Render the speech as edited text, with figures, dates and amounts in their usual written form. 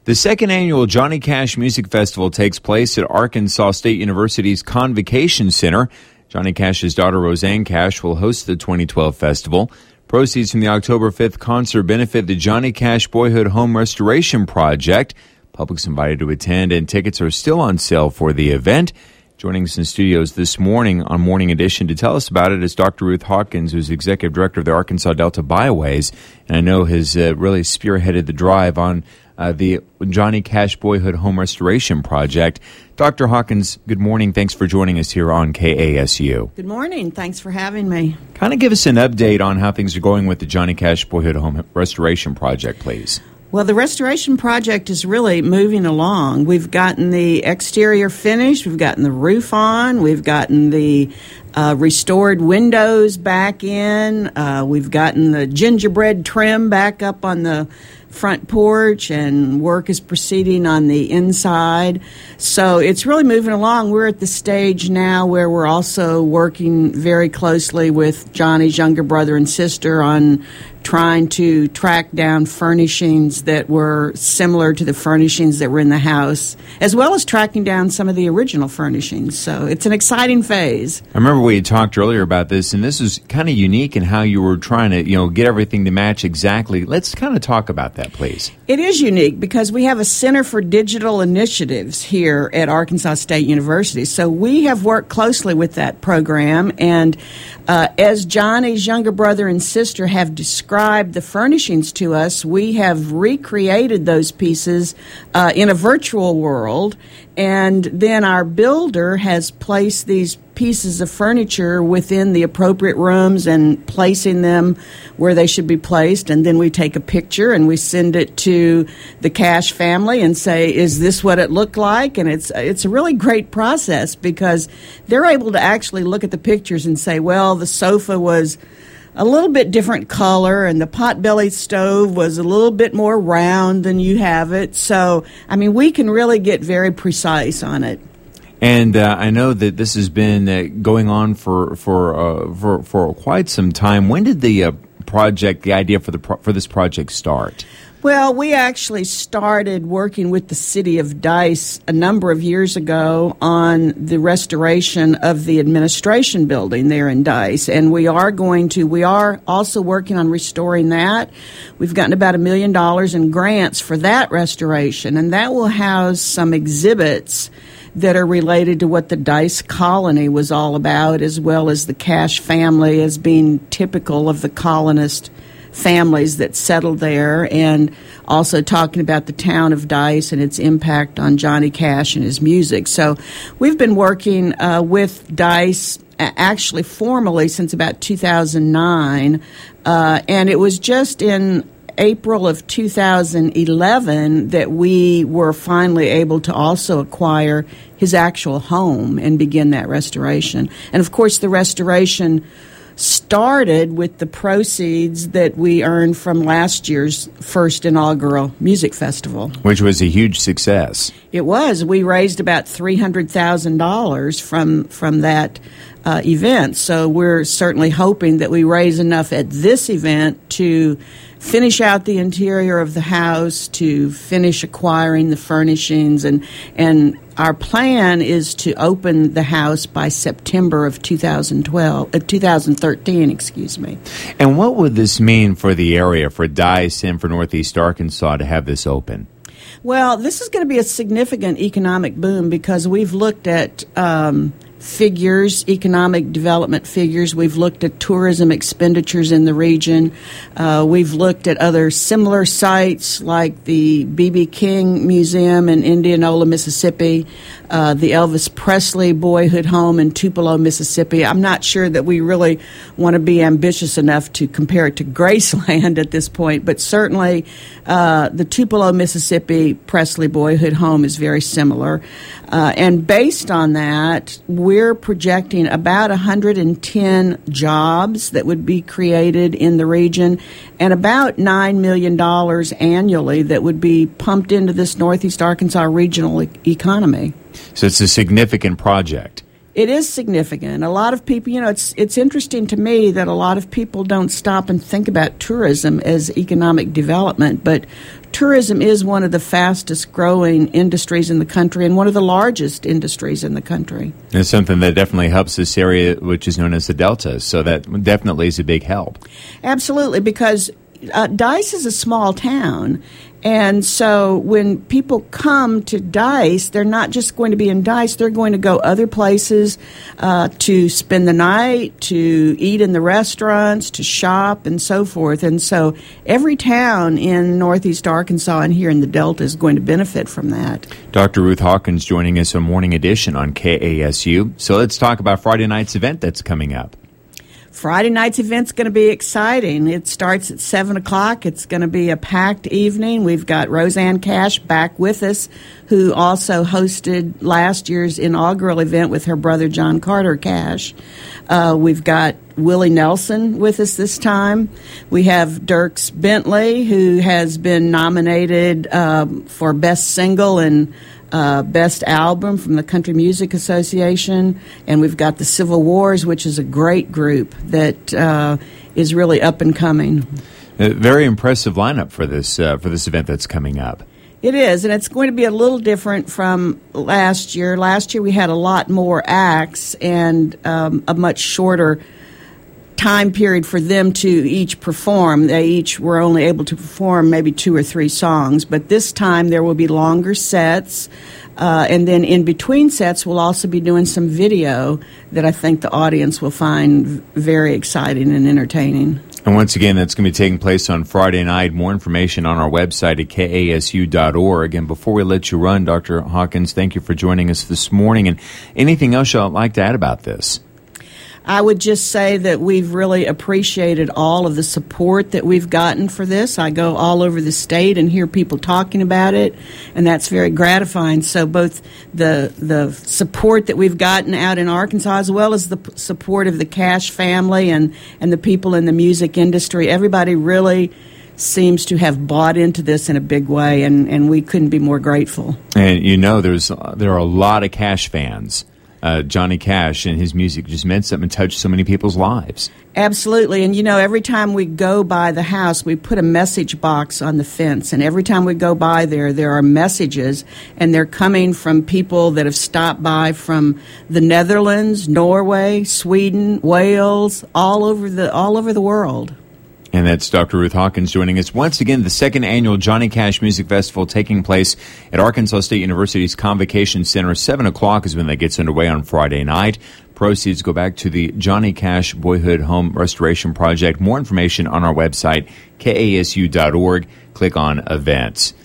The second annual Johnny Cash Music Festival takes place at Arkansas State University's Convocation Center. Johnny Cash's daughter Roseanne Cash will host the 2012 festival. Proceeds from the October 5th concert benefit the Johnny Cash Boyhood Home Restoration Project. Public's invited to attend, and tickets are still on sale for the event. Joining us in studios this morning on Morning Edition to tell us about it is Dr. Ruth Hawkins, who's Executive Director of the Arkansas Delta Byways, and I know has really spearheaded the drive on the Johnny Cash Boyhood Home Restoration Project. Dr. Hawkins, good morning. Thanks for joining us here on KASU. Good morning. Thanks for having me. Kind of give us an update on how things are going with the Johnny Cash Boyhood Home Restoration Project, please. Well, the restoration project is really moving along. We've gotten the exterior finished. We've gotten the roof on. We've gotten the restored windows back in. We've gotten the gingerbread trim back up on the front porch, and work is proceeding on the inside. So it's really moving along. We're at the stage now where we're also working very closely with Johnny's younger brother and sister on trying to track down furnishings that were similar to the furnishings that were in the house, as well as tracking down some of the original furnishings. So it's an exciting phase. I remember we had talked earlier about this, and this is kind of unique in how you were trying to, get everything to match exactly. Let's kind of talk about that, please. It is unique because we have a Center for Digital Initiatives here at Arkansas State University. So we have worked closely with that program, and as Johnny's younger brother and sister have described the furnishings to us, we have recreated those pieces in a virtual world, and then our builder has placed these pieces of furniture within the appropriate rooms and placing them where they should be placed, and then we take a picture and we send it to the Cash family and say, is this what it looked like? And it's a really great process because they're able to actually look at the pictures and say, well, the sofa was a little bit different color and the potbelly stove was a little bit more round than you have it. So, we can really get very precise on it. And I know that this has been going on for quite some time. When did the idea for this project start? Well, we actually started working with the city of Dice a number of years ago on the restoration of the administration building there in Dice, and we are also working on restoring that. We've gotten about $1 million in grants for that restoration, and that will house some exhibits that are related to what the Dice colony was all about, as well as the Cash family as being typical of the colonist families that settled there, and also talking about the town of Dice and its impact on Johnny Cash and his music. So we've been working with Dice actually formally since about 2009, and it was just in April of 2011 that we were finally able to also acquire his actual home and begin that restoration. And of course, the restoration started with the proceeds that we earned from last year's first inaugural music festival, which was a huge success. It was. We raised about $300,000 from that event. So we're certainly hoping that we raise enough at this event to finish out the interior of the house, to finish acquiring the furnishings, and our plan is to open the house by September of 2013, excuse me. And what would this mean for the area, for Dice and for Northeast Arkansas to have this open? Well, this is going to be a significant economic boom because we've looked at figures, economic development figures. We've looked at tourism expenditures in the region. We've looked at other similar sites like the B.B. King Museum in Indianola, Mississippi, the Elvis Presley Boyhood Home in Tupelo, Mississippi. I'm not sure that we really want to be ambitious enough to compare it to Graceland at this point, but certainly the Tupelo, Mississippi Presley Boyhood Home is very similar. And based on that, we're projecting about 110 jobs that would be created in the region and about $9 million annually that would be pumped into this Northeast Arkansas regional economy. So it's a significant project. It is significant. A lot of people, it's interesting to me that a lot of people don't stop and think about tourism as economic development, but tourism is one of the fastest growing industries in the country and one of the largest industries in the country. It's something that definitely helps this area, which is known as the Delta, so that definitely is a big help. Absolutely, because Dice is a small town, and so when people come to Dice, they're not just going to be in Dice, they're going to go other places to spend the night, to eat in the restaurants, to shop, and so forth. And so every town in Northeast Arkansas and here in the Delta is going to benefit from that. Dr. Ruth Hawkins joining us on Morning Edition on KASU. So let's talk about Friday night's event that's coming up. Friday night's event's going to be exciting. It starts at 7 o'clock. It's going to be a packed evening. We've got Roseanne Cash back with us, who also hosted last year's inaugural event with her brother John Carter Cash. We've got Willie Nelson with us this time. We have Dierks Bentley, who has been nominated for Best Single and Best Album from the Country Music Association, and we've got the Civil Wars, which is a great group that is really up and coming. A very impressive lineup for this event that's coming up. It is, and it's going to be a little different from last year. Last year we had a lot more acts and a much shorter time period for them to each perform. They each were only able to perform maybe 2 or 3 songs, but this time there will be longer sets, and then in between sets we'll also be doing some video that I think the audience will find very exciting and entertaining. And once again, that's going to be taking place on Friday night. More information on our website at kasu.org. And before we let you run, Dr. Hawkins, thank you for joining us this morning. And anything else you'd like to add about this? I would just say that we've really appreciated all of the support that we've gotten for this. I go all over the state and hear people talking about it, and that's very gratifying. So both the support that we've gotten out in Arkansas, as well as the support of the Cash family and the people in the music industry, everybody really seems to have bought into this in a big way, and we couldn't be more grateful. And there are a lot of Cash fans. Johnny Cash and his music just meant something and touched so many people's lives. Absolutely. And, every time we go by the house, we put a message box on the fence. And every time we go by there are messages. And they're coming from people that have stopped by from the Netherlands, Norway, Sweden, Wales, all over the world. And that's Dr. Ruth Hawkins joining us. Once again, the second annual Johnny Cash Music Festival taking place at Arkansas State University's Convocation Center. 7 o'clock is when that gets underway on Friday night. Proceeds go back to the Johnny Cash Boyhood Home Restoration Project. More information on our website, kasu.org. Click on Events.